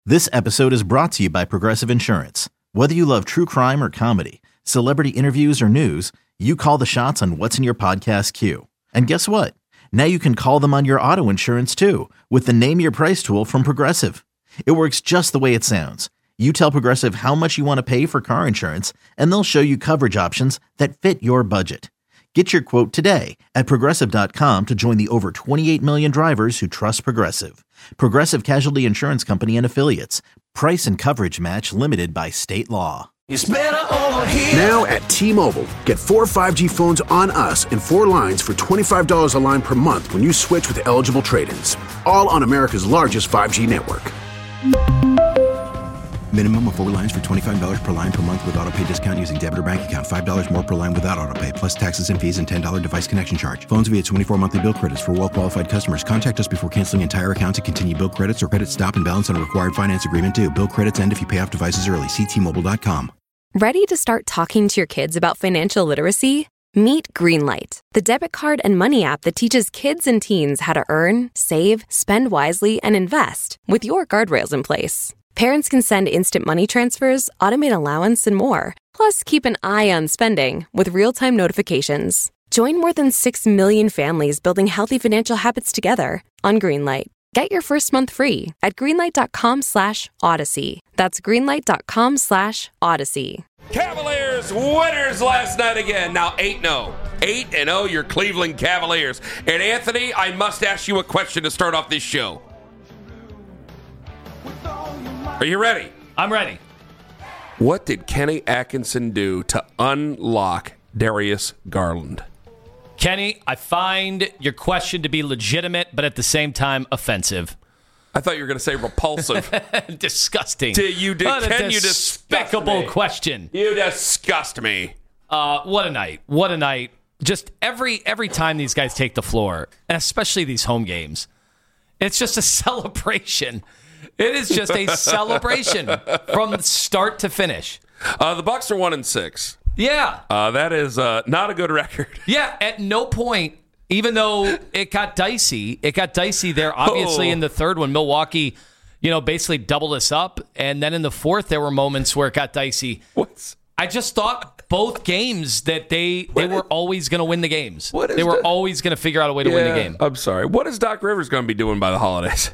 This episode is brought to you by Progressive Insurance. Whether you love true crime or comedy, celebrity interviews or news, you call the shots on what's in your podcast queue. And guess what? Now you can call them on your auto insurance too with the Name Your Price tool from Progressive. It works just the way it sounds. You tell Progressive how much you want to pay for car insurance, and they'll show you coverage options that fit your budget. Get your quote today at Progressive.com to join the over 28 million drivers who trust Progressive. Progressive Casualty Insurance Company and Affiliates. Price and coverage match limited by state law. It's better over here. Now at T-Mobile, get 4 5G phones on us and 4 lines for $25 a line per month when you switch with eligible trade-ins. All on America's largest 5G network. Minimum of 4 lines for $25 per line per month with autopay discount using debit or bank account. $5 more per line without autopay, plus taxes and fees and $10 device connection charge. Phones via 24 monthly bill credits for well-qualified customers. Contact us before canceling entire account to continue bill credits or credit stop and balance on a required finance agreement due. Bill credits end if you pay off devices early. See T-Mobile.com. Ready to start talking to your kids about financial literacy? Meet Greenlight, the debit card and money app that teaches kids and teens how to earn, save, spend wisely, and invest with your guardrails in place. Parents can send instant money transfers, automate allowance, and more. Plus, keep an eye on spending with real-time notifications. Join more than 6 million families building healthy financial habits together on Greenlight. Get your first month free at greenlight.com/Odyssey. That's greenlight.com/Odyssey. Cavaliers winners last night again. Now 8-0. 8-0, your Cleveland Cavaliers. And Anthony, I must ask you a question to start off this show. Are you ready? I'm ready. What did Kenny Atkinson do to unlock Darius Garland? Kenny, I find your question to be legitimate, but at the same time offensive. I thought you were going to say repulsive. Disgusting. You despicable question. You disgust me. What a night. What a night. Just every time these guys take the floor, and especially these home games, it's just a celebration. It is just a celebration from start to finish. The Bucks are 1-6. Yeah. That is not a good record. Yeah, at no point, even though it got dicey there, obviously, in the third when Milwaukee, basically doubled us up. And then in the fourth, there were moments where it got dicey. I just thought both games that they were always going to win the games. They were always going to figure out a way to win the game. I'm sorry. What is Doc Rivers going to be doing by the holidays?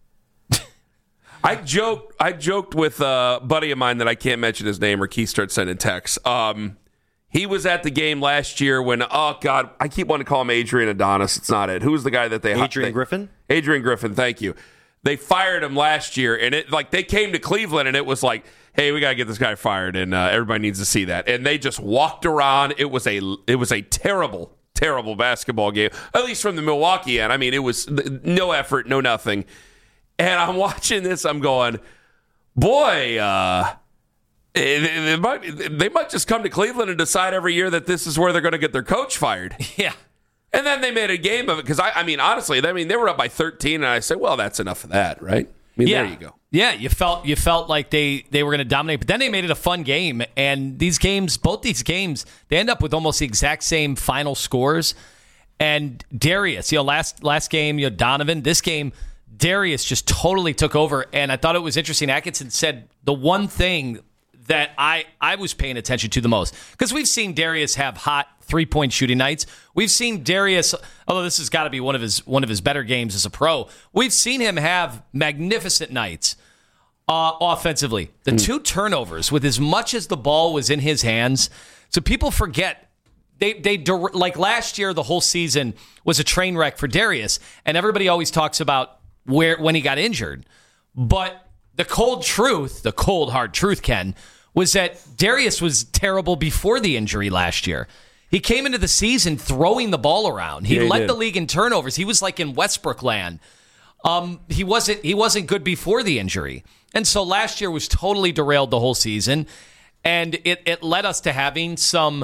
I joked with a buddy of mine that I can't mention his name or Keith starts sending texts. He was at the game last year when, oh, God, I keep wanting to call him Adrian Adonis. It's not it. Who's the guy that they... Adrian Griffin? Adrian Griffin, thank you. They fired him last year, and they came to Cleveland, and it was like, hey, we got to get this guy fired, and everybody needs to see that. And they just walked around. It was a terrible, terrible basketball game, at least from the Milwaukee end. I mean, it was no effort, no nothing. And I'm watching this, I'm going, boy, they might just come to Cleveland and decide every year that this is where they're going to get their coach fired. Yeah. And then they made a game of it because, honestly, they were up by 13, and I said, well, that's enough of that, right? There you go. Yeah, you felt like they were going to dominate, but then they made it a fun game. And both these games, they end up with almost the exact same final scores. And Darius, last game, Donovan, this game, Darius just totally took over, and I thought it was interesting. Atkinson said the one thing that I was paying attention to the most, because we've seen Darius have hot three-point shooting nights. We've seen Darius, although this has got to be one of his better games as a pro, we've seen him have magnificent nights offensively. The 2 turnovers, with as much as the ball was in his hands, so people forget. They like last year, the whole season was a train wreck for Darius, and everybody always talks about when he got injured. But the cold hard truth, Ken, was that Darius was terrible before the injury last year. He came into the season throwing the ball around. He led the league in turnovers. He was like in Westbrook land. He wasn't good before the injury. And so last year was totally derailed the whole season. And it led us to having some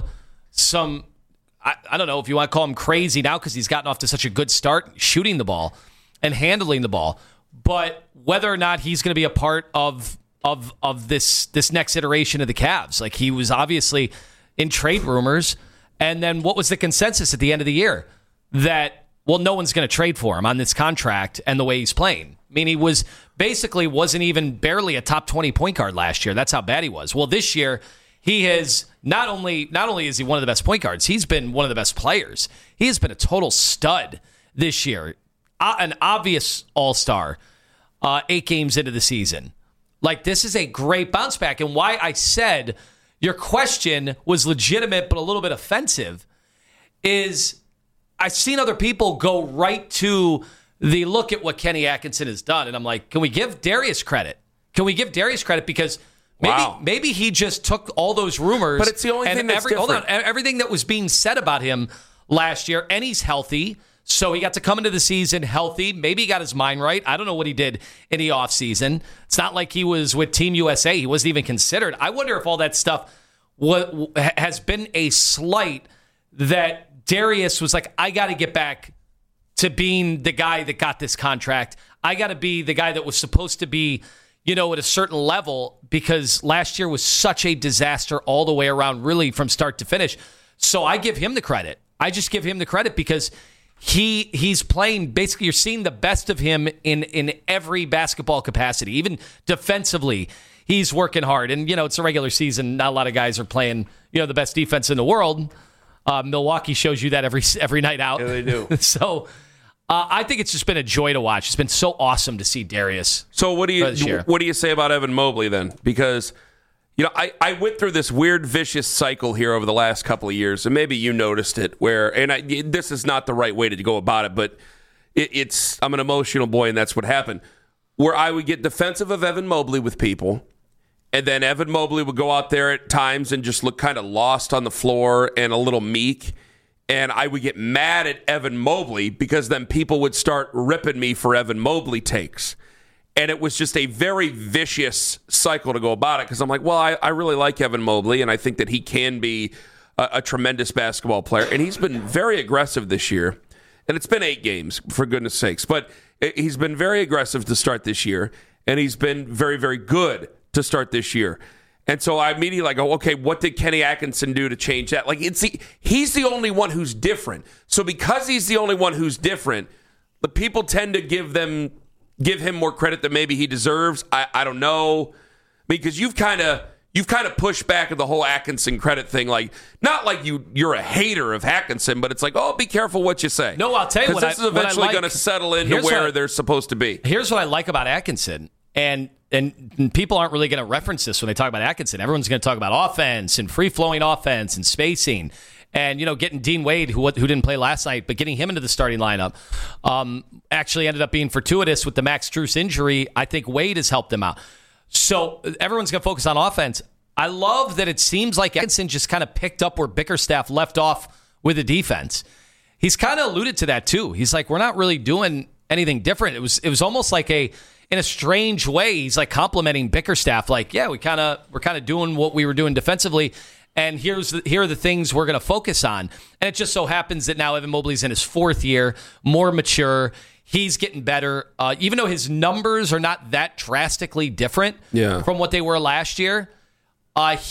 I don't know if you want to call him crazy now because he's gotten off to such a good start shooting the ball and handling the ball. But whether or not he's going to be a part of this next iteration of the Cavs, like he was obviously in trade rumors. And then what was the consensus at the end of the year? That well, no one's going to trade for him on this contract and the way he's playing. I mean, he wasn't even barely a top 20 point guard last year. That's how bad he was. Well, this year, he has not only is he one of the best point guards, he's been one of the best players. He has been a total stud this year. An obvious all-star 8 games into the season. Like, this is a great bounce back. And why I said your question was legitimate but a little bit offensive is I've seen other people go right to the look at what Kenny Atkinson has done. And I'm like, can we give Darius credit? Can we give Darius credit? Because maybe he just took all those rumors. But it's the only thing that's different. Everything that was being said about him last year, and he's healthy. So he got to come into the season healthy. Maybe he got his mind right. I don't know what he did in the offseason. It's not like he was with Team USA. He wasn't even considered. I wonder if all that stuff has been a slight that Darius was like, I got to get back to being the guy that got this contract. I got to be the guy that was supposed to be, at a certain level, because last year was such a disaster all the way around, really from start to finish. So I give him the credit. I just give him the credit because he's playing, basically you're seeing the best of him in every basketball capacity, even defensively. He's working hard. And, it's a regular season. Not a lot of guys are playing, the best defense in the world. Milwaukee shows you that every night out. Yeah, they do. So I think it's just been a joy to watch. It's been so awesome to see Darius. So what do you say about Evan Mobley then? Because I went through this weird vicious cycle here over the last couple of years, and maybe you noticed it. This is not the right way to go about it, but I'm an emotional boy, and that's what happened. Where I would get defensive of Evan Mobley with people. And then Evan Mobley would go out there at times and just look kind of lost on the floor and a little meek. And I would get mad at Evan Mobley because then people would start ripping me for Evan Mobley takes. And it was just a very vicious cycle to go about it because I'm like, well, I really like Evan Mobley, and I think that he can be a tremendous basketball player. And he's been very aggressive this year. And it's been 8 games, for goodness sakes. But he's been very aggressive to start this year, and he's been very, very good to start this year. And so I immediately go, okay, what did Kenny Atkinson do to change that? Like, he's the only one who's different. So because he's the only one who's different, the people tend to give him more credit than maybe he deserves. I don't know. Because you've kind of pushed back at the whole Atkinson credit thing. Like, not like you're a hater of Atkinson, but it's like, oh, be careful what you say. No, I'll tell you what this is eventually going to settle into where they're supposed to be. Here's what I like about Atkinson. And people aren't really going to reference this when they talk about Atkinson. Everyone's going to talk about offense and free-flowing offense and spacing. And, getting Dean Wade, who didn't play last night, but getting him into the starting lineup actually ended up being fortuitous with the Max Strus injury. I think Wade has helped them out. So everyone's going to focus on offense. I love that it seems like Atkinson just kind of picked up where Bickerstaff left off with the defense. He's kind of alluded to that, too. He's like, we're not really doing anything different. It was almost like in a strange way, he's like complimenting Bickerstaff, like, yeah, we're kind of doing what we were doing defensively, and here are the things we're going to focus on. And it just so happens that now Evan Mobley's in his 4th year, more mature. He's getting better, even though his numbers are not that drastically different from what they were last year. Like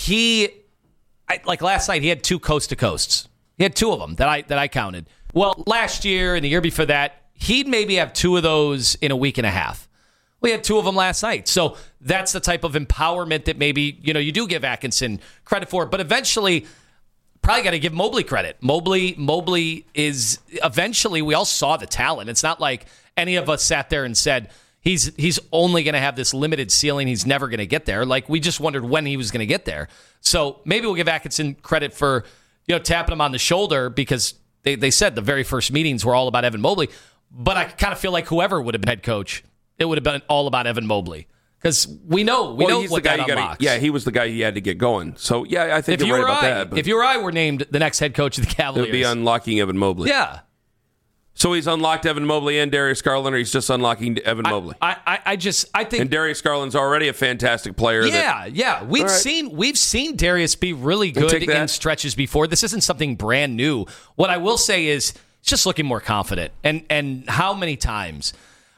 last night, he had 2 coast-to-coasts. He had 2 of them that I counted. Well, last year and the year before that, he'd maybe have 2 of those in a week and a half. We had 2 of them last night. So that's the type of empowerment that maybe, you do give Atkinson credit for. But eventually, probably got to give Mobley credit. Mobley is eventually, we all saw the talent. It's not like any of us sat there and said, he's only going to have this limited ceiling. He's never going to get there. Like, we just wondered when he was going to get there. So maybe we'll give Atkinson credit for, tapping him on the shoulder because they said the very first meetings were all about Evan Mobley. But I kind of feel like whoever would have been head coach, it would have been all about Evan Mobley because we know he's what the guy that unlocks. he was the guy he had to get going. So yeah, I think you're right about that. But if you or I were named the next head coach of the Cavaliers, it would be unlocking Evan Mobley. Yeah. So he's unlocked Evan Mobley and Darius Garland, or he's just unlocking Evan Mobley. I think, and Darius Garland's already a fantastic player. Yeah. We've seen Darius be really good in stretches before. This isn't something brand new. What I will say is, he's just looking more confident. And how many times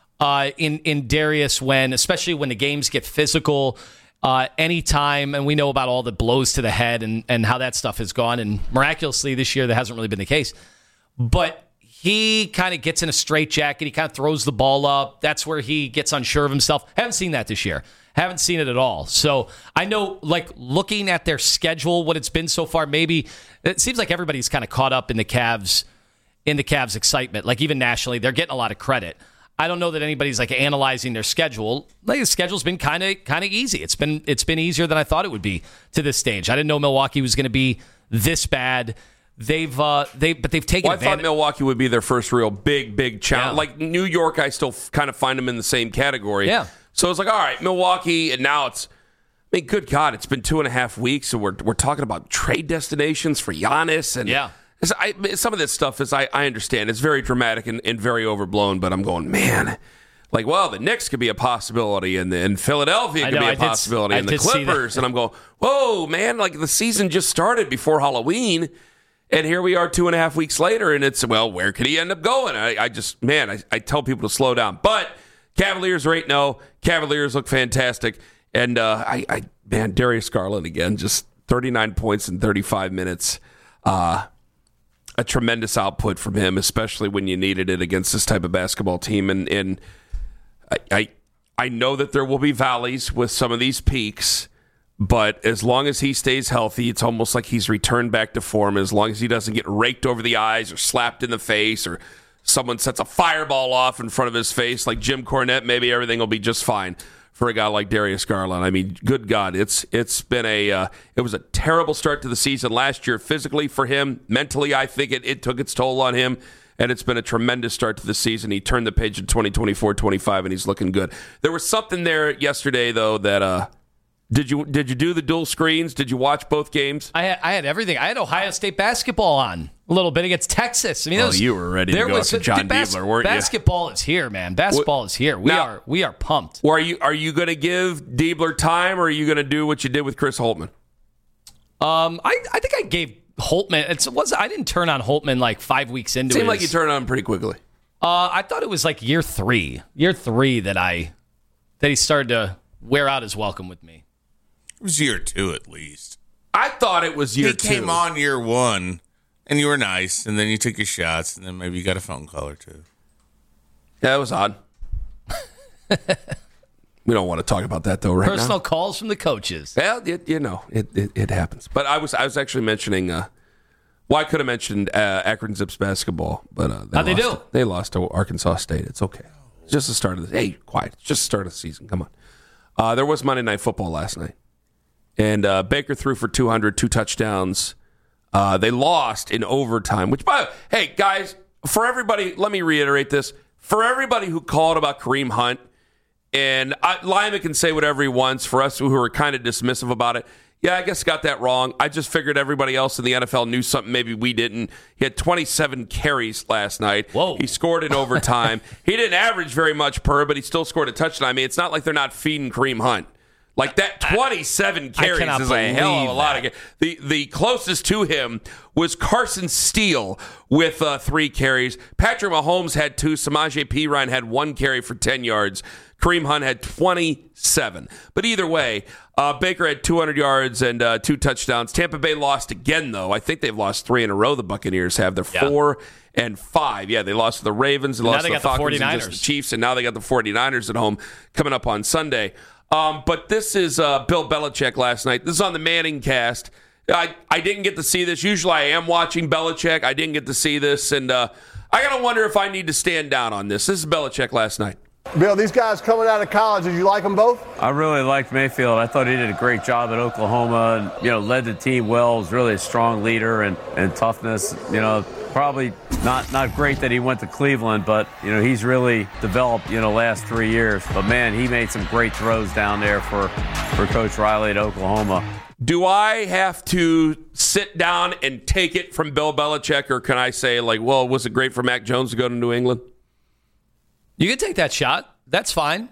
in Darius, especially when the games get physical, anytime, and we know about all the blows to the head and how that stuff has gone, and miraculously this year that hasn't really been the case, but he kind of gets in a straitjacket. He kind of throws the ball up. That's where he gets unsure of himself. Haven't seen that this year. Haven't seen it at all. So I know, like, looking at their schedule, what it's been so far, maybe it seems like everybody's kind of caught up in the Cavs excitement. Like, even nationally, they're getting a lot of credit. I don't know that anybody's like analyzing their schedule. Like, the schedule's been kind of easy. It's been easier than I thought it would be to this stage. I didn't know Milwaukee was going to be this bad. They've taken advantage. I thought Milwaukee would be their first real big challenge. Yeah. Like New York, I still kind of find them in the same category. Yeah. So it's like, all right, Milwaukee, and now it's, I mean, good God, it's been 2.5 weeks, and we're talking about trade destinations for Giannis, and some of this stuff is I understand it's very dramatic and very overblown, but I'm going, man. Like, well, the Knicks could be a possibility, and Philadelphia could be a possibility, and the Clippers. And I'm going, whoa, man, like the season just started before Halloween, and here we are 2.5 weeks later, and it's, well, where could he end up going? I tell people to slow down. But Cavaliers are 8-0. Cavaliers look fantastic. And, Darius Garland again, just 39 points in 35 minutes. A tremendous output from him, especially when you needed it against this type of basketball team. And I know that there will be valleys with some of these peaks, but as long as he stays healthy, it's almost like he's returned back to form. As long as he doesn't get raked over the eyes or slapped in the face or someone sets a fireball off in front of his face like Jim Cornette, maybe everything will be just fine for a guy like Darius Garland. I mean, good God, it was a terrible start to the season last year physically for him. Mentally, I think it took its toll on him, and it's been a tremendous start to the season. He turned the page in 2024-25, and he's looking good. There was something there yesterday, though, that did you do the dual screens? Did you watch both games? I had everything. I had Ohio State basketball on a little bit against Texas. I mean, you were ready to go after John Diebler, weren't you? Basketball is here, man. Basketball is here. We are pumped. Are you going to give Diebler time, or are you going to do what you did with Chris Holtmann? I think I gave Holtmann. I didn't turn on Holtmann like 5 weeks into it. Seemed like you turned on him pretty quickly. I thought it was like year three that he started to wear out his welcome with me. It was year 2 at least. I thought it was year 2. He came on year 1, and you were nice, and then you took your shots, and then maybe you got a phone call or two. Yeah, it was odd. We don't want to talk about that, though, right now. Personal calls from the coaches. Well, it happens. But I was actually mentioning, I could have mentioned Akron Zips basketball, but how'd they do? They lost to Arkansas State. It's okay. It's just the start of the hey, quiet. It's just the start of the season. Come on. There was Monday Night Football last night. And Baker threw for 200, 2 touchdowns. They lost in overtime, which, hey, guys, for everybody, let me reiterate this. For everybody who called about Kareem Hunt, and Lyman can say whatever he wants, for us who are kind of dismissive about it, yeah, I guess got that wrong. I just figured everybody else in the NFL knew something maybe we didn't. He had 27 carries last night. Whoa. He scored in overtime. He didn't average very much per, but he still scored a touchdown. I mean, it's not like they're not feeding Kareem Hunt. Like that 27 carries is a hell of a lot. The closest to him was Carson Steele with 3 carries. Patrick Mahomes had 2. Samaje Perine had 1 carry for 10 yards. Kareem Hunt had 27. But either way, Baker had 200 yards and 2 touchdowns. Tampa Bay lost again, though. I think they've lost 3 in a row. The Buccaneers have. They're 4-5. Yeah, they lost to the Ravens. They lost to the Falcons and just the Chiefs. And now they got the 49ers at home coming up on Sunday. But this is Bill Belichick last night. This is on the Manning cast. I didn't get to see this. Usually I am watching Belichick. I didn't get to see this. And I got to wonder if I need to stand down on this. This is Belichick last night. Bill, these guys coming out of college, did you like them both? I really liked Mayfield. I thought he did a great job at Oklahoma and, led the team well. Was really a strong leader and toughness. Probably not great that he went to Cleveland, but, he's really developed, last 3 years. But, man, he made some great throws down there for Coach Riley at Oklahoma. Do I have to sit down and take it from Bill Belichick, or can I say, was it great for Mac Jones to go to New England? You can take that shot. That's fine.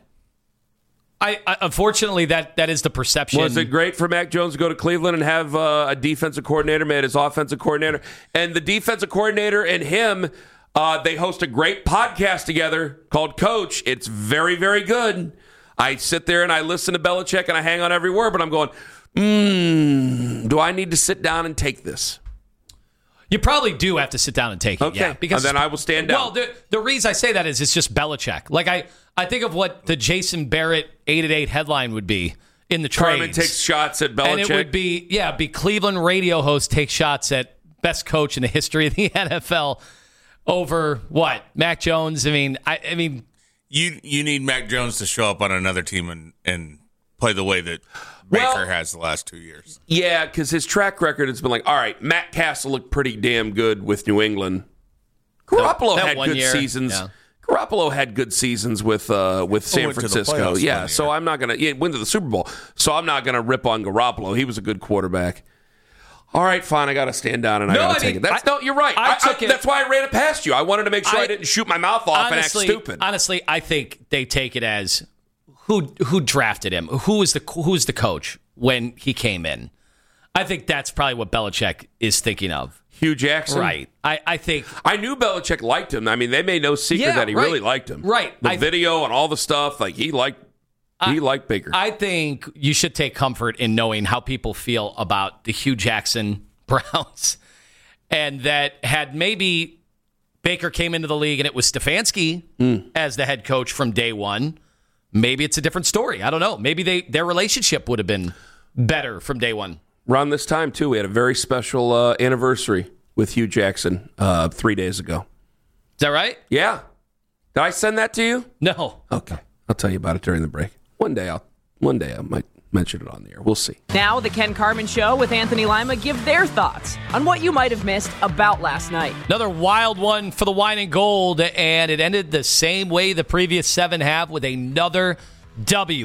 I unfortunately, that is the perception. Was it great for Mac Jones to go to Cleveland and have a defensive coordinator made his offensive coordinator? And the defensive coordinator and him, they host a great podcast together called Coach. It's very, very good. I sit there and I listen to Belichick and I hang on every word, but I'm going, do I need to sit down and take this? You probably do have to sit down and take it. Okay. Yeah, because and then I will stand down. Well, the reason I say that is it's just Belichick. Like I think of what the Jason Barrett 8 at 8 headline would be in the trades. Carmen takes shots at Belichick. And it would be Cleveland radio host takes shots at best coach in the history of the NFL over what? Mac Jones. I mean you need Mac Jones to show up on another team and play the way that Baker has the last 2 years. Yeah, because his track record has been like, all right, Matt Castle looked pretty damn good with New England. Garoppolo had good seasons. Yeah. Garoppolo had good seasons with San Francisco. Yeah, so I'm not going to win to the Super Bowl. So I'm not going to rip on Garoppolo. He was a good quarterback. All right, fine. I got to stand down and I got to take it. You're right. That's why I ran it past you. I wanted to make sure I didn't shoot my mouth off and act stupid. Honestly, I think they take it as who drafted him, who was the coach when he came in. I think that's probably what Belichick is thinking of. Hugh Jackson? Right. I think... I knew Belichick liked him. I mean, they made no secret that he really liked him. Right. The video and all the stuff, like he liked Baker. I think you should take comfort in knowing how people feel about the Hugh Jackson Browns. And that had maybe Baker came into the league and it was Stefanski as the head coach from day one, maybe it's a different story. I don't know. Maybe their relationship would have been better from day one. Around this time, too, we had a very special anniversary with Hugh Jackson 3 days ago. Is that right? Yeah. Did I send that to you? No. Okay. I'll tell you about it during the break. One day I might mention it on the air. We'll see. Now the Ken Carman Show with Anthony Lima give their thoughts on what you might have missed about last night. Another wild one for the Wine and Gold, and it ended the same way the previous 7 have with another W,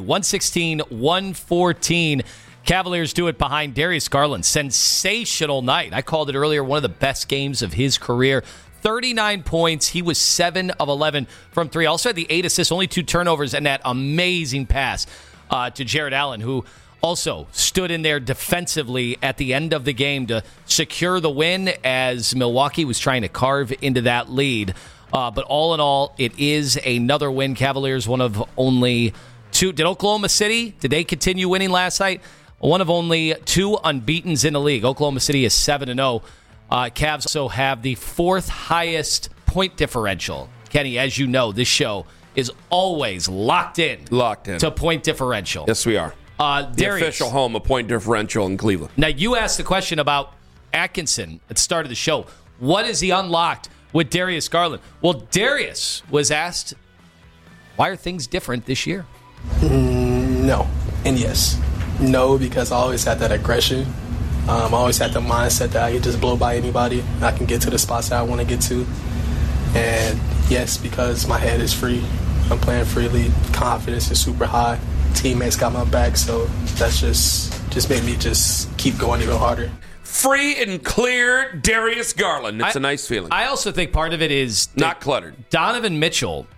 116-114. Cavaliers do it behind Darius Garland. Sensational night. I called it earlier, one of the best games of his career. 39 points. He was 7 of 11 from three. Also had the 8 assists, only 2 turnovers, and that amazing pass to Jared Allen, who also stood in there defensively at the end of the game to secure the win as Milwaukee was trying to carve into that lead. But all in all, it is another win. Cavaliers, one of only 2. Did Oklahoma City, did they continue winning last night? One of only 2 unbeatens in the league. Oklahoma City is 7-0. Cavs also have the 4th highest point differential. Kenny, as you know, this show is always locked in to point differential. Yes, we are. The official home of point differential in Cleveland. Now, you asked the question about Atkinson at the start of the show. What is he unlocked with Darius Garland? Well, Darius was asked, why are things different this year? No and yes. No, because I always had that aggression. I always had the mindset that I could just blow by anybody. I can get to the spots that I want to get to. And yes, because my head is free. I'm playing freely. Confidence is super high. Teammates got my back, so that's just made me just keep going even harder. Free and clear Darius Garland. It's a nice feeling. I also think part of it is not cluttered. Donovan Mitchell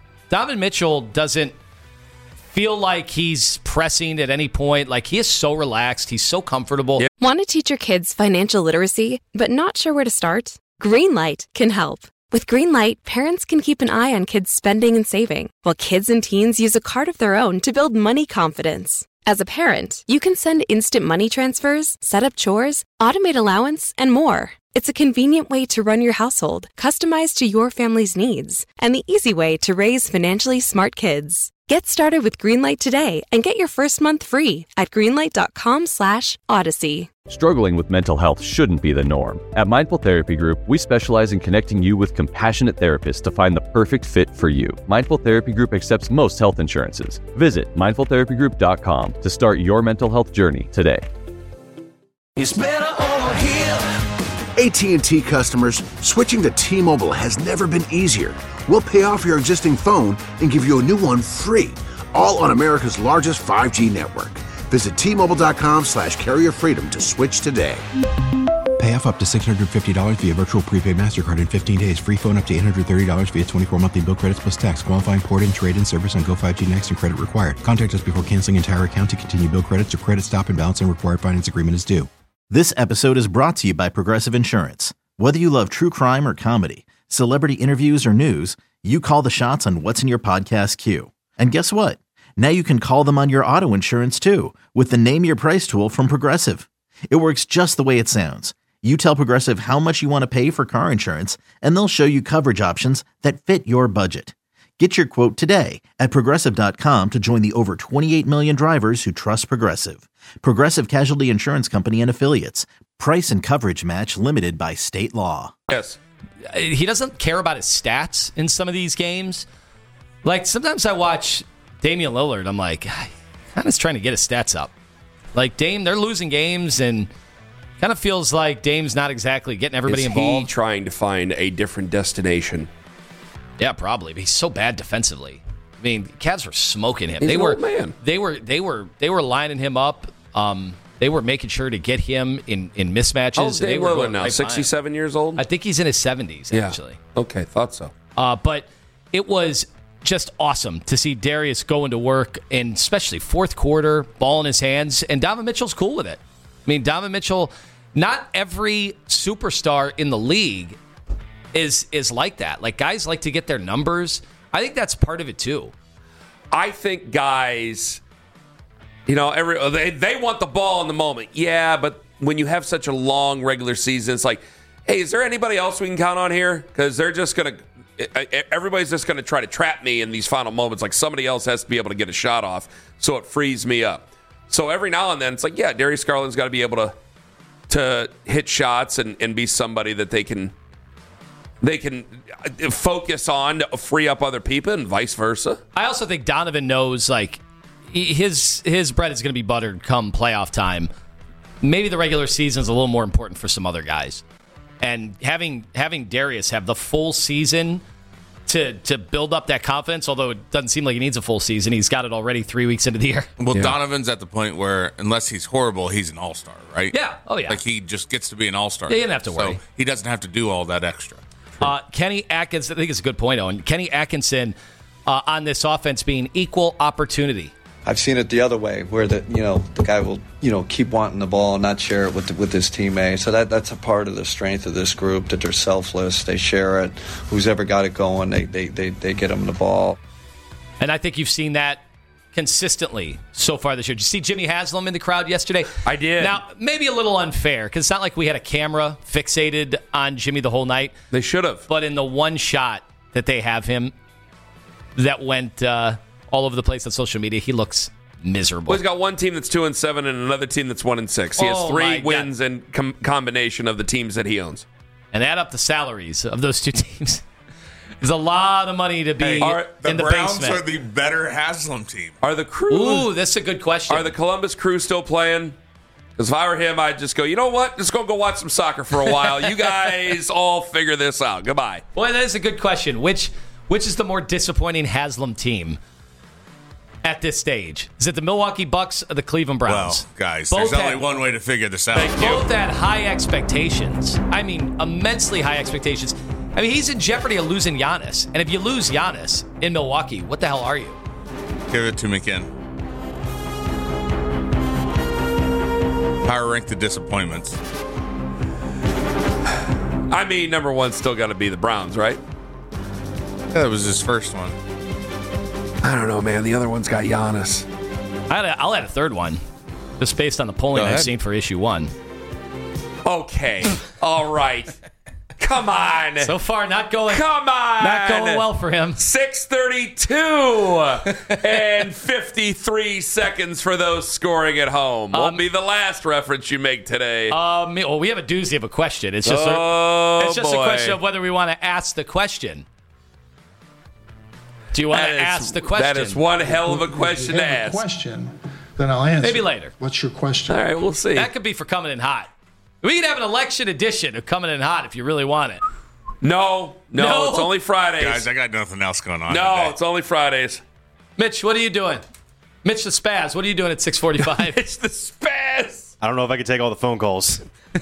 doesn't feel like he's pressing at any point. Like, he is so relaxed. He's so comfortable. Yep. Want to teach your kids financial literacy, but not sure where to start? Greenlight can help. With Greenlight, parents can keep an eye on kids' spending and saving, while kids and teens use a card of their own to build money confidence. As a parent, you can send instant money transfers, set up chores, automate allowance, and more. It's a convenient way to run your household, customized to your family's needs, and the easy way to raise financially smart kids. Get started with Greenlight today and get your first month free at greenlight.com/Odyssey. Struggling with mental health shouldn't be the norm. At Mindful Therapy Group, we specialize in connecting you with compassionate therapists to find the perfect fit for you. Mindful Therapy Group accepts most health insurances. Visit mindfultherapygroup.com to start your mental health journey today. It's better over here. AT&T customers, switching to T-Mobile has never been easier. We'll pay off your existing phone and give you a new one free, all on America's largest 5G network. Visit T-Mobile.com/carrierfreedom to switch today. Pay off up to $650 via virtual prepaid MasterCard in 15 days. Free phone up to $830 via 24 monthly bill credits plus tax. Qualifying port and trade-in service on Go 5G Next and credit required. Contact us before canceling entire account to continue bill credits or credit stop and balance and required finance agreement is due. This episode is brought to you by Progressive Insurance. Whether you love true crime or comedy, celebrity interviews or news, you call the shots on what's in your podcast queue. And guess what? Now you can call them on your auto insurance too with the Name Your Price tool from Progressive. It works just the way it sounds. You tell Progressive how much you want to pay for car insurance, and they'll show you coverage options that fit your budget. Get your quote today at Progressive.com to join the over 28 million drivers who trust Progressive. Progressive Casualty Insurance Company and Affiliates. Price and coverage match limited by state law. Yes. He doesn't care about his stats in some of these games. Like, sometimes I watch Damian Lillard, I'm like, kind of trying to get his stats up. Like, Dame, they're losing games, and kind of feels like Dame's not exactly getting everybody involved. Is he trying to find a different destination? Yeah, probably. But he's so bad defensively. I mean, Cavs were smoking him. He's an old man. They were lining him up. They were making sure to get him in mismatches. How old They were going now? right 67 years old? I think he's in his 70s, actually. Okay, thought so. But it was just awesome to see Darius go into work, and especially fourth quarter, ball in his hands, and Donovan Mitchell's cool with it. I mean, Donovan Mitchell, not every superstar in the league is like that. Like, guys like to get their numbers. I think that's part of it, too. I think guys, they want the ball in the moment. Yeah, but when you have such a long regular season, it's like, hey, is there anybody else we can count on here? Because they're just going to, everybody's just going to try to trap me in these final moments. Like, somebody else has to be able to get a shot off, so it frees me up. So every now and then, it's like, yeah, Darius Garland's got to be able to hit shots and be somebody that they can focus on to free up other people, and vice versa. I also think Donovan knows, like, his bread is going to be buttered come playoff time. Maybe the regular season is a little more important for some other guys. And having Darius have the full season to build up that confidence, although it doesn't seem like he needs a full season. He's got it already 3 weeks into the year. Well, yeah. Donovan's at the point where, unless he's horrible, he's an all-star, right? Yeah. Oh, yeah. Like, he just gets to be an all-star. Yeah, he doesn't have to worry. So he doesn't have to do all that extra. Kenny Atkinson, I think it's a good point, Owen. Kenny Atkinson on this offense being equal opportunity. I've seen it the other way, where the guy will keep wanting the ball and not share it with his teammates. So that's a part of the strength of this group, that they're selfless. They share it. Who's ever got it going, they get them the ball. And I think you've seen that consistently so far this year. Did you see Jimmy Haslam in the crowd yesterday? I did. Now, maybe a little unfair, because it's not like we had a camera fixated on Jimmy the whole night. They should have. But in the one shot that they have him that went all over the place on social media, he looks miserable. Well, he's got one team that's 2-7 and another team that's 1-6. He has 3 wins in combination of the teams that he owns. And add up the salaries of those two teams. There's a lot of money to be in the Browns basement. are the better Haslam team. Are the Crew? Ooh, that's a good question. Are the Columbus Crew still playing? Because if I were him, I'd just go, you know what? Just go watch some soccer for a while. You guys all figure this out. Goodbye. Boy, that is a good question. Which is the more disappointing Haslam team at this stage? Is it the Milwaukee Bucks or the Cleveland Browns? Well, guys, Both there's only one way to figure this out. Both had high expectations. I mean, immensely high expectations. I mean, he's in jeopardy of losing Giannis. And if you lose Giannis in Milwaukee, what the hell are you? Give it to me, Ken. Power rank the disappointments. I mean, number one still got to be the Browns, right? Yeah, that was his first one. I don't know, man. The other one's got Giannis. I'll add a third one, just based on the polling I've seen for issue 1. Okay. All right. Come on. So far, not going. Come on. Not going well for him. 6:32 and 53 seconds for those scoring at home. Won't be the last reference you make today. Well, we have a doozy of a question. It's just a question of whether we want to ask the question. Do you want to ask the question? That is one hell of a question to ask. Question, then I'll answer. Maybe later. What's your question? All right, we'll see. That could be for coming in hot. We could have an election edition of Coming in Hot if you really want it. No, it's only Fridays. Guys, I got nothing else going on. No, today. it's only Fridays. Mitch, what are you doing? Mitch the Spaz, what are you doing at 6:45? Mitch the Spaz. I don't know if I can take all the phone calls.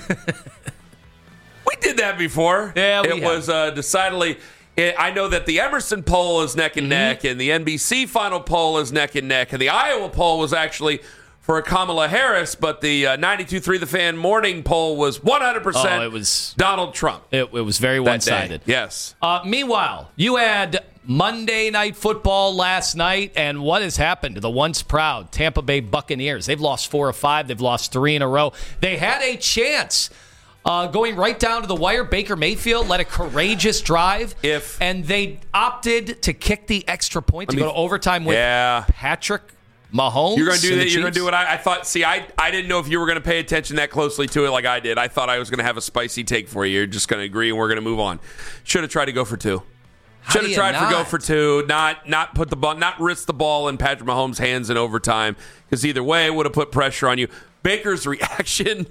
We did that before. Yeah, it was decidedly. I know that the Emerson poll is neck and neck, and the NBC final poll is neck and neck, and the Iowa poll was actually for Kamala Harris, but the 92.3 The Fan morning poll was 100% it was Donald Trump. It was very one-sided. Yes. Meanwhile, you had Monday Night Football last night, and what has happened to the once proud Tampa Bay Buccaneers? They've lost 4 of 5. They've lost 3 in a row. They had a chance Going right down to the wire, Baker Mayfield led a courageous drive. And they opted to kick the extra point to go to overtime with Patrick Mahomes. You're going to do that. You're going to do what I thought. See, I didn't know if you were going to pay attention that closely to it like I did. I thought I was going to have a spicy take for you. You're just going to agree, and we're going to move on. Should have tried to go for 2. Should have tried to go for 2. Not put the ball, not risk the ball in Patrick Mahomes' hands in overtime. Because either way, it would have put pressure on you. Baker's reaction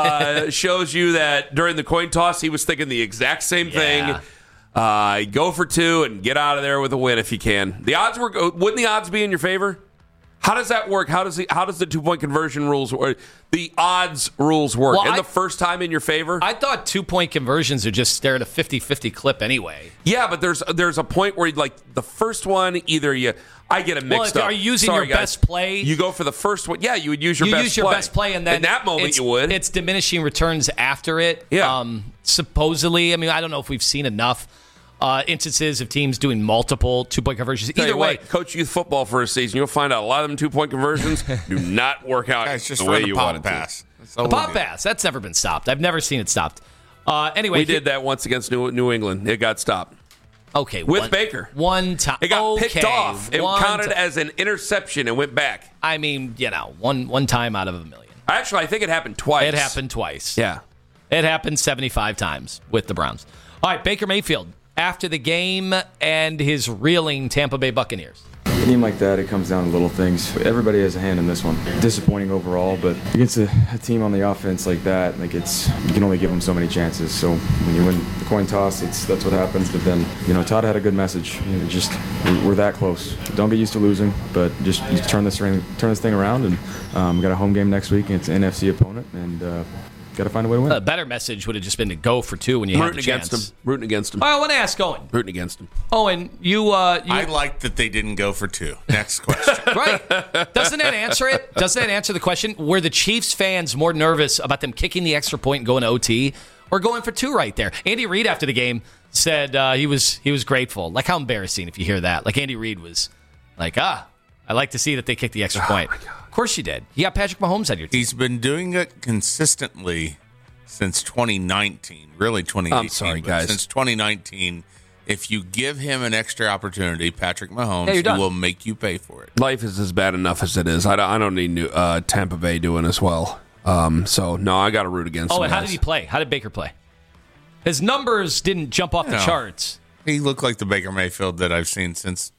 shows you that during the coin toss, he was thinking the exact same thing. Go for 2 and get out of there with a win if you can. The odds wouldn't the odds be in your favor? How does that work? How does the 2-point conversion rules or the odds rules work? Well, the first time in your favor? I thought 2-point conversions are just stare at a 50-50 clip anyway. Yeah, but there's a point where like the first one I get it mixed up. Are you using your best play? You go for the first one. Yeah, you would use your best play. And then in that moment you would. It's diminishing returns after it. Yeah. Supposedly, I mean, I don't know if we've seen enough instances of teams doing multiple 2-point conversions. Either way, coach youth football for a season, you'll find out a lot of them 2-point conversions do not work out the way you want it to. The pop pass, that's never been stopped. I've never seen it stopped. Anyway, we did that once against New England. It got stopped. Okay, with Baker. One time. It got picked off. It counted as an interception and went back. I mean, one time out of a million. Actually, I think it happened twice. It happened twice. Yeah. It happened 75 times with the Browns. All right, Baker Mayfield, after the game and his reeling Tampa Bay Buccaneers. A game like that, it comes down to little things. Everybody has a hand in this one. Disappointing overall, but against a team on the offense like that, you can only give them so many chances. So when you win the coin toss, that's what happens. But then, Todd had a good message. We're that close. Don't get used to losing, but just turn this thing around. And we got a home game next week, and it's an NFC opponent, and got to find a way to win. A better message would have just been to go for 2 when you had the chance. Rooting against him. I want to ask Owen. Rooting against him. Owen, you I like that they didn't go for 2. Next question. Right. Doesn't that answer it? Doesn't that answer the question? Were the Chiefs fans more nervous about them kicking the extra point and going to OT or going for 2 right there? Andy Reid after the game said he was grateful. Like, how embarrassing if you hear that. Like, Andy Reid was like, I like to see that they kicked the extra point. Of course you did. You got Patrick Mahomes on your team. He's been doing it consistently since 2019. Really 2018. I'm sorry, guys. Since 2019, if you give him an extra opportunity, Patrick Mahomes, he will make you pay for it. Life is as bad enough as it is. I don't need Tampa Bay doing as well. So, no, I got to root against him. And how did he play? How did Baker play? His numbers didn't jump off the charts. He looked like the Baker Mayfield that I've seen since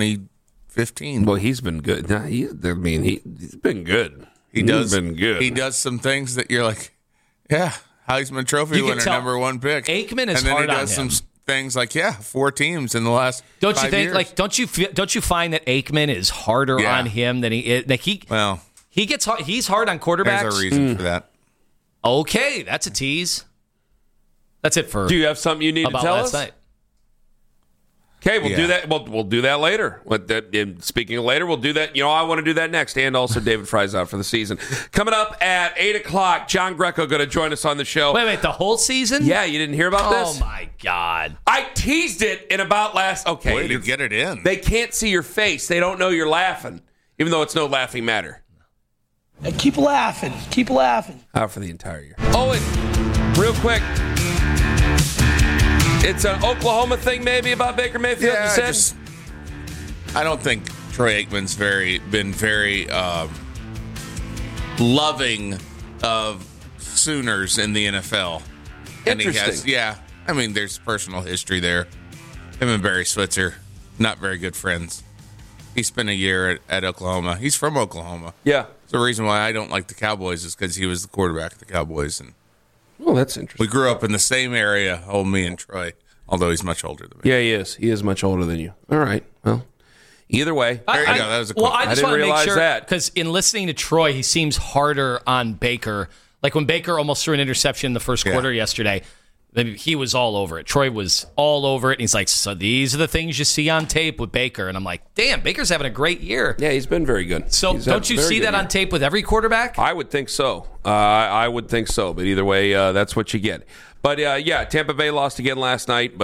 2015. Well, he's been good. He's been good. He's been good. He does some things that you're like, yeah, Heisman Trophy winner, number 1 pick. Aikman is hard on him. And then he does some things like, 4 teams in the last 5 years. Like, don't you find that Aikman is harder on him than he is? Like he gets hard. He's hard on quarterbacks. There's a reason for that. Okay, that's a tease. That's it for. Do you have something you need to tell us? Night. Okay, we'll do that. We'll do that later. Speaking of later, we'll do that. I want to do that next. And also, David Fry's out for the season. Coming up at 8:00, John Greco going to join us on the show. Wait, the whole season? Yeah, you didn't hear about this? Oh my God! I teased it in about last. Okay, way to get it in. They can't see your face. They don't know you're laughing, even though it's no laughing matter. Keep laughing. Keep laughing. Out for the entire year. Owen, real quick. It's an Oklahoma thing, maybe, about Baker Mayfield, you said? I don't think Troy Aikman's been very loving of Sooners in the NFL. Interesting. I mean, there's personal history there. Him and Barry Switzer, not very good friends. He spent a year at Oklahoma. He's from Oklahoma. Yeah. The reason why I don't like the Cowboys is because he was the quarterback of the Cowboys. And well, that's interesting. We grew up in the same area, me and Troy, although he's much older than me. Yeah, he is. He is much older than you. All right. Well, either way. There you go. That was a quick. I just want to make sure, that. because in listening to Troy, he seems harder on Baker. Like when Baker almost threw an interception in the first quarter yesterday, he was all over it. Troy was all over it. And he's like, so these are the things you see on tape with Baker. And I'm like, damn, Baker's having a great year. Yeah, he's been very good. So don't you see that on tape with every quarterback? I would think so. I would think so. But either way, that's what you get. But, Tampa Bay lost again last night. But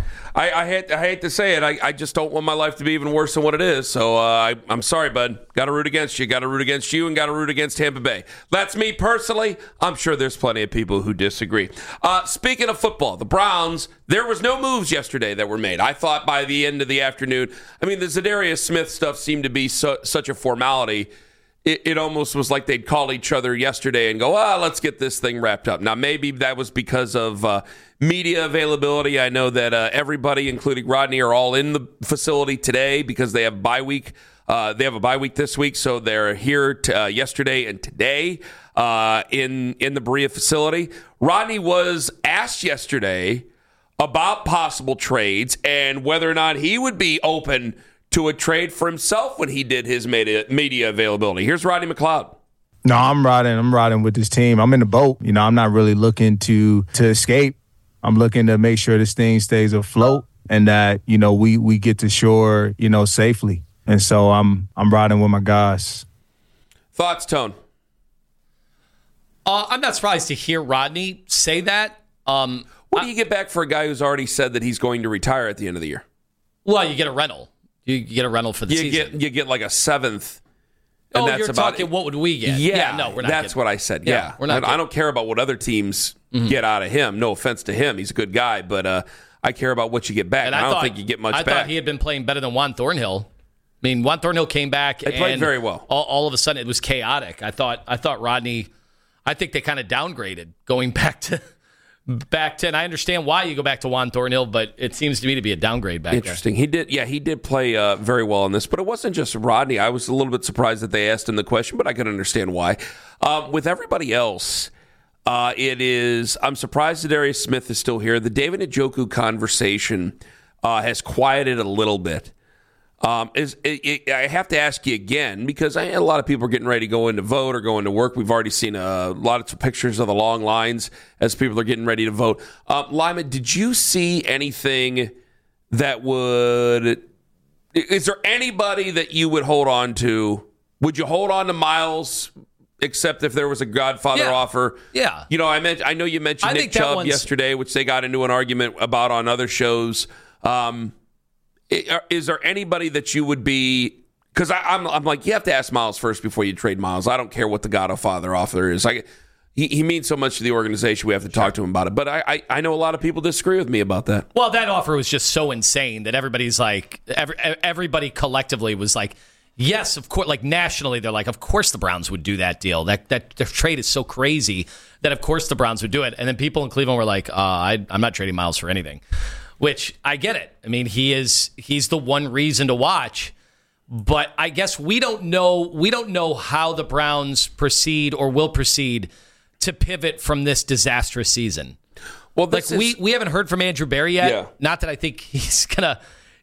I hate to say it. I just don't want my life to be even worse than what it is. So I'm sorry, bud. Got to root against you. Got to root against you, and got to root against Tampa Bay. That's me personally. I'm sure there's plenty of people who disagree. Speaking of football, the Browns, there was no moves yesterday that were made. I thought by the end of the afternoon, I mean, the Zadarius Smith stuff seemed to be such a formality. It almost was like they'd call each other yesterday and go, let's get this thing wrapped up. Now, maybe that was because of media availability. I know that everybody, including Rodney, are all in the facility today because they have bye week. They have a bye week this week, so they're here yesterday and today in the Berea facility. Rodney was asked yesterday about possible trades and whether or not he would be open to a trade for himself when he did his media availability. Here's Rodney McLeod. No, I'm riding with this team. I'm in the boat. I'm not really looking to escape. I'm looking to make sure this thing stays afloat and that, we get to shore, safely. And so I'm riding with my guys. Thoughts, Tone? I'm not surprised to hear Rodney say that. What do you get back for a guy who's already said that he's going to retire at the end of the year? Well, you get a rental. You get a rental for the season. You get like a seventh. And that's you're about talking it. What would we get? Yeah, no, we're not. That's what I said. Yeah. We're not. I don't care about what other teams get out of him. No offense to him. He's a good guy, but I care about what you get back. And I don't think you get much back. I thought he had been playing better than Juan Thornhill. I mean, Juan Thornhill came back and played very well. All of a sudden, it was chaotic. I thought Rodney. I think they kind of downgraded going back to. And I understand why you go back to Juan Thornhill, but it seems to me to be a downgrade back Interesting. There. He did play very well in this, but it wasn't just Rodney. I was a little bit surprised that they asked him the question, but I can understand why. With everybody else, I'm surprised that Zadarius Smith is still here. The David Njoku conversation has quieted a little bit. I have to ask you again because a lot of people are getting ready to go in to vote or go into work. We've already seen a lot of pictures of the long lines as people are getting ready to vote. Lima, did you see anything that would... Is there anybody that you would hold on to? Would you hold on to Miles except if there was a Godfather offer? Yeah. I know you mentioned Nick Chubb yesterday, which they got into an argument about on other shows. Is there anybody that you would be? Because I'm like, you have to ask Miles first before you trade Miles. I don't care what the Godfather offer is. He means so much to the organization. We have to talk to him about it. But I know a lot of people disagree with me about that. Well, that offer was just so insane that everybody's like, everybody collectively was like, yes, of course. Like nationally, they're like, of course the Browns would do that deal. That their trade is so crazy that of course the Browns would do it. And then people in Cleveland were like, I'm not trading Miles for anything. Which I get it. I mean, he's the one reason to watch, but I guess we don't know how the Browns proceed or will proceed to pivot from this disastrous season. Well, we haven't heard from Andrew Berry yet. Yeah. Not that I think he's gonna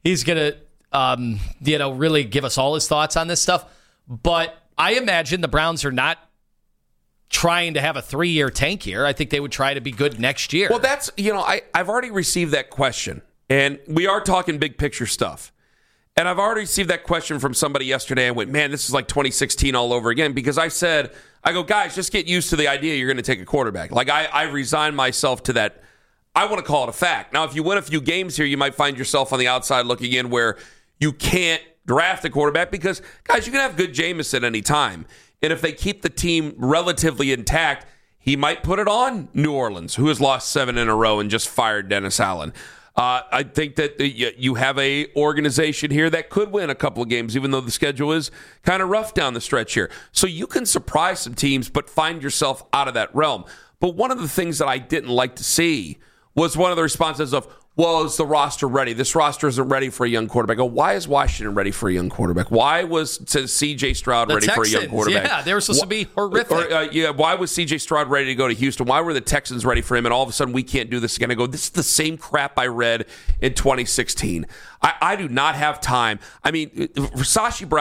really give us all his thoughts on this stuff, but I imagine the Browns are not trying to have a 3-year tank year. I think they would try to be good next year. Well, that's, I've already received that question, and we are talking big picture stuff. And I've already received that question from somebody yesterday. I went, man, this is like 2016 all over again, because I go, guys, just get used to the idea you're going to take a quarterback. Like, I resign myself to that. I want to call it a fact. Now, if you win a few games here, you might find yourself on the outside looking in where you can't draft a quarterback because, guys, you can have good Jameis at any time. And if they keep the team relatively intact, he might put it on New Orleans, who has lost 7 in a row and just fired Dennis Allen. I think that you have a organization here that could win a couple of games, even though the schedule is kind of rough down the stretch here. So you can surprise some teams, but find yourself out of that realm. But one of the things that I didn't like to see was one of the responses of, well, is the roster ready? This roster isn't ready for a young quarterback. Why is Washington ready for a young quarterback? Why was C.J. Stroud ready for a young quarterback? Yeah, they were supposed to be horrific. Why was C.J. Stroud ready to go to Houston? Why were the Texans ready for him? And all of a sudden, we can't do this again. I go, this is the same crap I read in 2016. I do not have time. I mean, Sashi Brown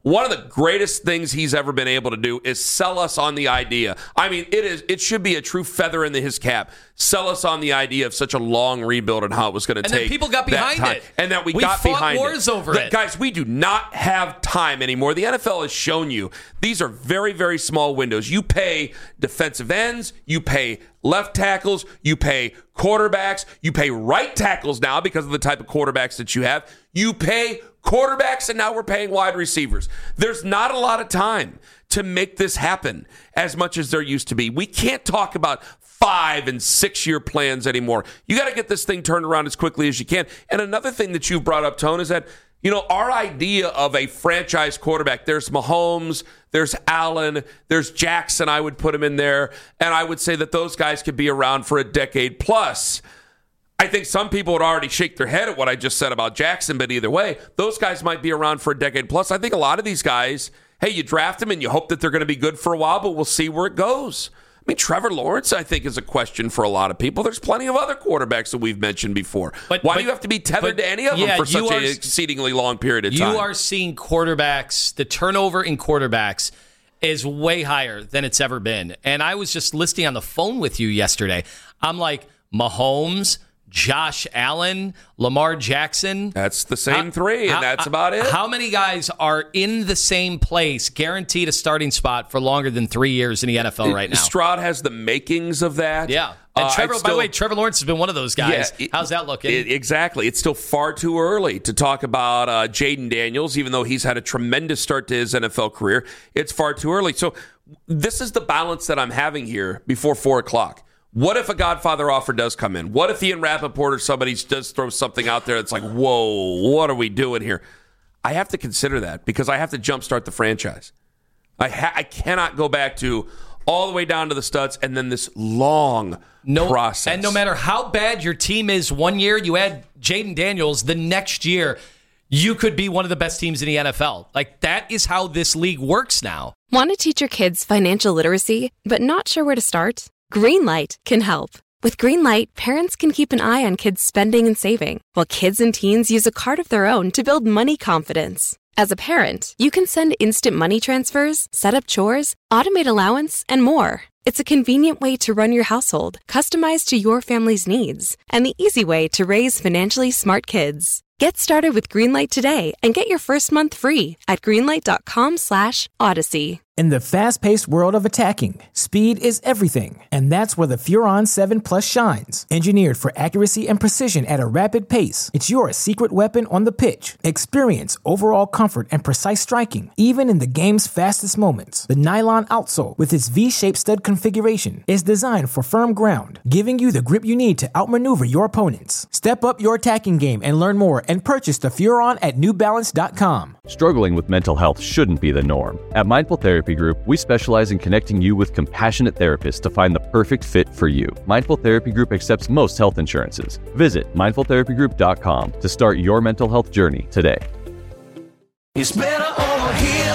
one of the greatest things he's ever been able to do is sell us on the idea. I mean, it should be a true feather in his cap. Sell us on the idea of such a long rebuild and how it was going to take. And then people got behind it. And that we got behind it. Wars over it. Guys, we do not have time anymore. The NFL has shown you these are very, very small windows. You pay defensive ends, you pay left tackles, you pay quarterbacks, you pay right tackles now because of the type of quarterbacks that you have. You pay quarterbacks, and now we're paying wide receivers. There's not a lot of time to make this happen as much as there used to be. We can't talk about 5 and 6 year plans anymore. You got to get this thing turned around as quickly as you can. And another thing that you've brought up, Tone, is that, you know, our idea of a franchise quarterback, there's Mahomes, there's Allen, there's Jackson, I would put him in there, and I would say that those guys could be around for a decade plus. I think some people would already shake their head at what I just said about Jackson, but either way, those guys might be around for a decade plus. I think a lot of these guys, hey, you draft them and you hope that they're going to be good for a while, but we'll see where it goes. I mean, Trevor Lawrence, I think, is a question for a lot of people. There's plenty of other quarterbacks that we've mentioned before. Why do you have to be tethered to any of them for such an exceedingly long period of time? You are seeing quarterbacks, the turnover in quarterbacks is way higher than it's ever been. And I was just listening on the phone with you yesterday. I'm like, Mahomes, Josh Allen, Lamar Jackson. That's the same three, and that's about it. How many guys are in the same place, guaranteed a starting spot for longer than 3 years in the NFL right now? Stroud has the makings of that. Yeah. And Trevor, by the way, Trevor Lawrence has been one of those guys. Yeah, how's that looking? Exactly. It's still far too early to talk about Jaden Daniels, even though he's had a tremendous start to his NFL career. It's far too early. So this is the balance that I'm having here before 4 o'clock. What if a Godfather offer does come in? What if Ian Rappaport or somebody does throw something out there that's like, whoa, what are we doing here? I have to consider that because I have to jumpstart the franchise. I cannot go back to all the way down to the studs and then this long process. And no matter how bad your team is one year, you add Jaden Daniels, the next year, you could be one of the best teams in the NFL. Like, that is how this league works now. Want to teach your kids financial literacy, but not sure where to start? Greenlight can help. With Greenlight, parents can keep an eye on kids' spending and saving, while kids and teens use a card of their own to build money confidence. As a parent, you can send instant money transfers, set up chores, automate allowance, and more. It's a convenient way to run your household, customized to your family's needs, and the easy way to raise financially smart kids. Get started with Greenlight today and get your first month free at greenlight.com/Odyssey. In the fast-paced world of attacking, speed is everything, and that's where the Furon 7 Plus shines. Engineered for accuracy and precision at a rapid pace, it's your secret weapon on the pitch. Experience overall comfort and precise striking, even in the game's fastest moments. The nylon outsole, with its V-shaped stud configuration, is designed for firm ground, giving you the grip you need to outmaneuver your opponents. Step up your attacking game and learn more and purchase the Furon at NewBalance.com. Struggling with mental health shouldn't be the norm. At Mindful Therapy Group, we specialize in connecting you with compassionate therapists to find the perfect fit for you. Mindful Therapy Group accepts most health insurances. Visit mindfultherapygroup.com to start your mental health journey today. It's better over here.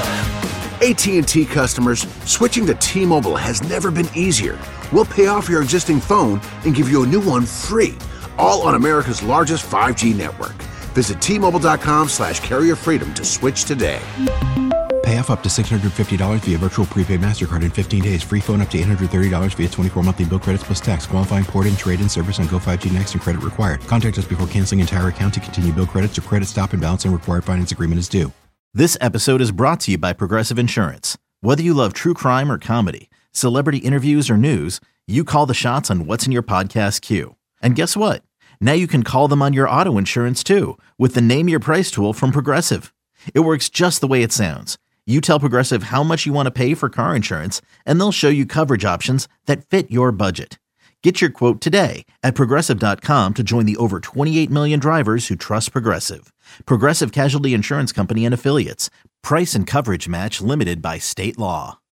AT&T customers, switching to T-Mobile has never been easier. We'll pay off your existing phone and give you a new one free, all on America's largest 5G network. Visit T-Mobile.com/carrierfreedom to switch today. Pay off up to $650 via virtual prepaid MasterCard in 15 days. Free phone up to $830 via 24 monthly bill credits plus tax. Qualifying port-in, trade-in service on Go5G Next and credit required. Contact us before canceling entire account to continue bill credits or credit stop and balance and required finance agreement is due. This episode is brought to you by Progressive Insurance. Whether you love true crime or comedy, celebrity interviews or news, you call the shots on what's in your podcast queue. And guess what? Now you can call them on your auto insurance too with the Name Your Price tool from Progressive. It works just the way it sounds. You tell Progressive how much you want to pay for car insurance, and they'll show you coverage options that fit your budget. Get your quote today at Progressive.com to join the over 28 million drivers who trust Progressive. Progressive Casualty Insurance Company and Affiliates. Price and coverage match limited by state law.